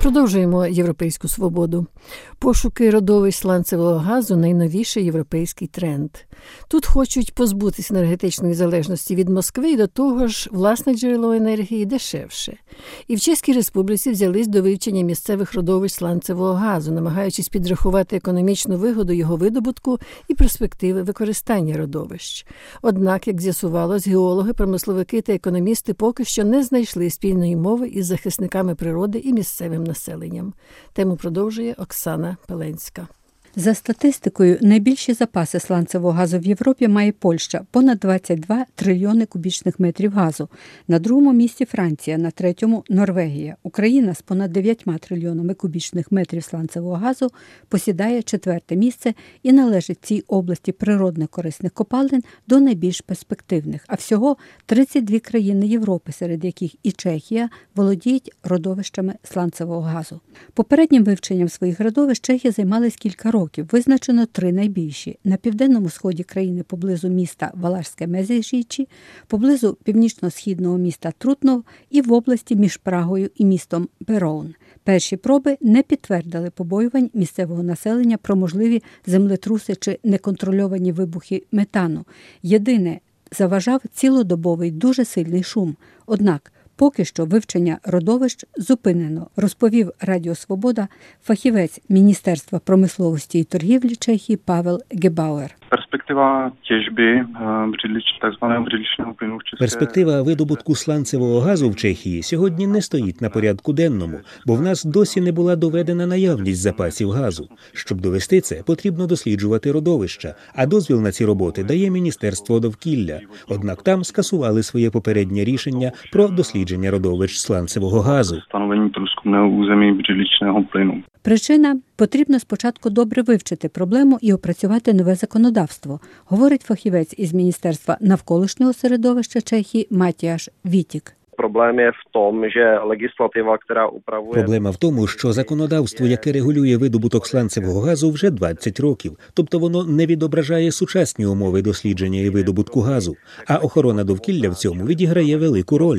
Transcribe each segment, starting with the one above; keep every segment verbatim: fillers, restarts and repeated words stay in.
Продовжуємо «Європейську свободу». Пошуки родовищ сланцевого газу – найновіший європейський тренд. Тут хочуть позбутися енергетичної залежності від Москви і до того ж власне джерело енергії дешевше. І в Чеській Республіці взялись до вивчення місцевих родовищ сланцевого газу, намагаючись підрахувати економічну вигоду його видобутку і перспективи використання родовищ. Однак, як з'ясувалось, геологи, промисловики та економісти поки що не знайшли спільної мови із захисниками природи і місцевим населенням. Тему продовжує Оксана Пеленська. За статистикою, найбільші запаси сланцевого газу в Європі має Польща – понад двадцять два трильйони кубічних метрів газу. На другому місці Франція, на третьому – Норвегія. Україна з понад дев'ятьма трильйонами кубічних метрів сланцевого газу посідає четверте місце і належить цій області природних корисних копалин до найбільш перспективних. А всього тридцять дві країни Європи, серед яких і Чехія, володіють родовищами сланцевого газу. Попереднім вивченням своїх родовищ чехи займались кілька років. Визначено три найбільші. На південному сході країни поблизу міста Валашське Мезіжічі, поблизу північно-східного міста Трутнов і в області між Прагою і містом Бероун. Перші проби не підтвердили побоювань місцевого населення про можливі землетруси чи неконтрольовані вибухи метану. Єдине, заважав цілодобовий дуже сильний шум. Однак, поки що вивчення родовищ зупинено, розповів Радіо Свобода фахівець Міністерства промисловості і торгівлі Чехії Павел Гебауер. Перспектива тяжби так званого бřidličného plynu в Чехії. Перспектива видобутку сланцевого газу в Чехії сьогодні не стоїть на порядку денному, бо в нас досі не була доведена наявність запасів газу. Щоб довести це, потрібно досліджувати родовища, а дозвіл на ці роботи дає Міністерство довкілля. Однак там скасували своє попереднє рішення про дослідження родовищ сланцевого газу. Встановлення прускумного území břidličného plynu. Причина – потрібно спочатку добре вивчити проблему і опрацювати нове законодавство, говорить фахівець із Міністерства навколишнього середовища Чехії Матіаш Вітік. Проблема є в тому, що легіслатива, яка управує... Проблема в тому, що законодавство, яке регулює видобуток сланцевого газу, вже двадцять років. Тобто воно не відображає сучасні умови дослідження і видобутку газу. А охорона довкілля в цьому відіграє велику роль.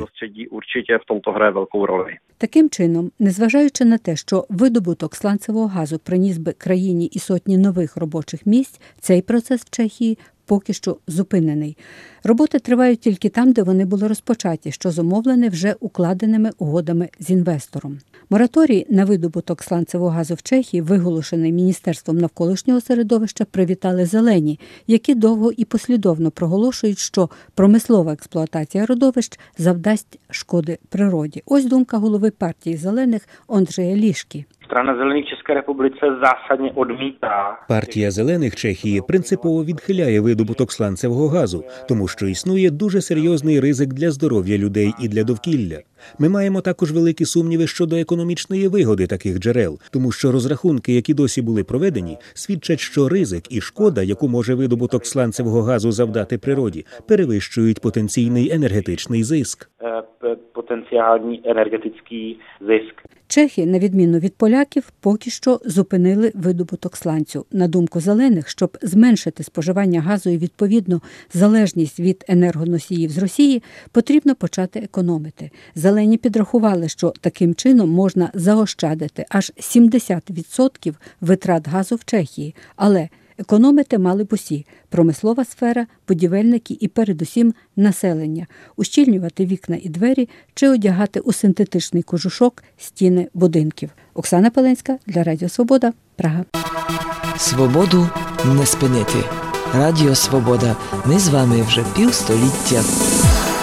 Таким чином, незважаючи на те, що видобуток сланцевого газу приніс би країні і сотні нових робочих місць, цей процес в Чехії поки що зупинений. Роботи тривають тільки там, де вони були розпочаті, що зумовлене вже укладеними угодами з інвестором. Мораторій на видобуток сланцевого газу в Чехії, виголошений Міністерством навколишнього середовища, привітали зелені, які довго і послідовно проголошують, що промислова експлуатація родовищ завдасть шкоди природі. Ось думка голови партії зелених Ондрія Лішкі. Strana zelených v České republice zásadně odmítá. Партія зелених Чехії принципово відхиляє видобуток сланцевого газу, тому що існує дуже серйозний ризик для здоров'я людей і для довкілля. Ми маємо також великі сумніви щодо економічної вигоди таких джерел, тому що розрахунки, які досі були проведені, свідчать, що ризик і шкода, яку може видобуток сланцевого газу завдати природі, перевищують потенційний енергетичний зиск. Потенціальний енергетичний зиск. Чехи, на відміну від поляків, поки що зупинили видобуток сланцю. На думку зелених, щоб зменшити споживання газу і, відповідно, залежність від енергоносіїв з Росії, потрібно почати економити. Зелені підрахували, що таким чином можна заощадити аж сімдесят відсотків витрат газу в Чехії. Але економити мали б усі – промислова сфера, будівельники і передусім населення, ущільнювати вікна і двері чи одягати у синтетичний кожушок стіни будинків. Оксана Пеленська для Радіо Свобода, Прага. Свободу не спинити. Радіо Свобода. Ми з вами вже півстоліття.